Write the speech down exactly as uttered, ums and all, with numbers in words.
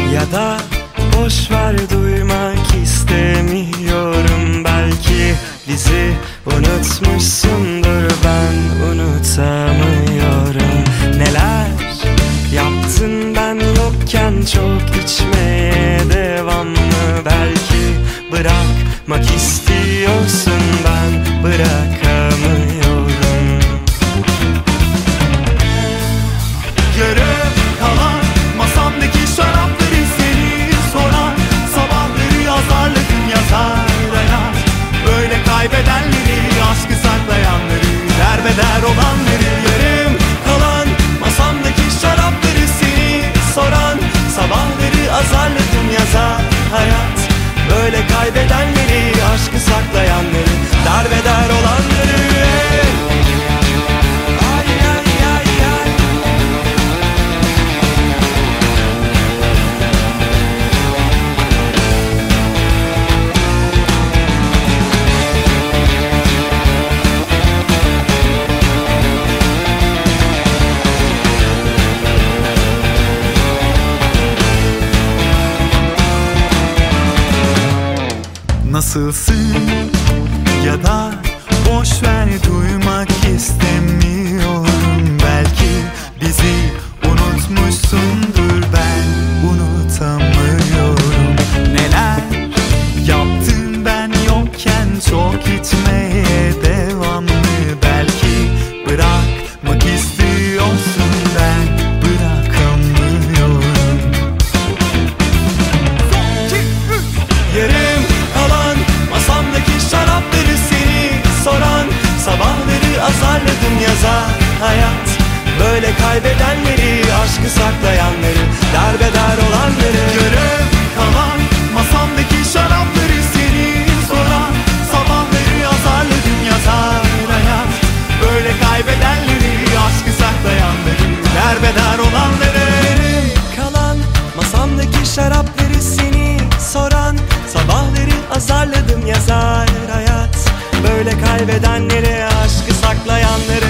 Ya da boş ver, duymak istemiyorum. Belki bizi unutmuşsundur, ben unutamıyorum. Neler yaptın ben yokken, çok içmeye devam mı? Belki bırakmak istiyorsun, ben bırakamıyorum. Yarım kalan masamdaki şarapları seni soran, sabahları yazarladım yazar hayat. Böyle kaybedenleri, aşkı saklayanları, derbeder olanları. Yarım kalan masamdaki şarapları seni soran, sabahları azarladım yazar hayat. Böyle kaybedenleri, aşkı saklayanları, derbeder olanları. Nasılsın ya da boş ver, duymak istemiyorum. Belki bizi unutmuşsundur, ben unutamıyorum. Neler yaptın ben yokken, çok gitmeye devam mı? Belki bırakmak istiyorsun, ben bırakamıyorum. Yarım kalan masamdaki şarapları seni soran, sabahları azarladım yazar hayat. Böyle kaybedenleri, aşkı saklayanları, derbeder olanları. Yarım kalan masamdaki şarapları seni soran, sabahları azarladım yazar hayat. Böyle kaybedenleri, aşkı saklayanları, derbeder olanları. Yarım kalan masamdaki şarapları seni soran, sabahları azarladım yazar hayat. Böyle kaybedenleri, aşkı saklayanları,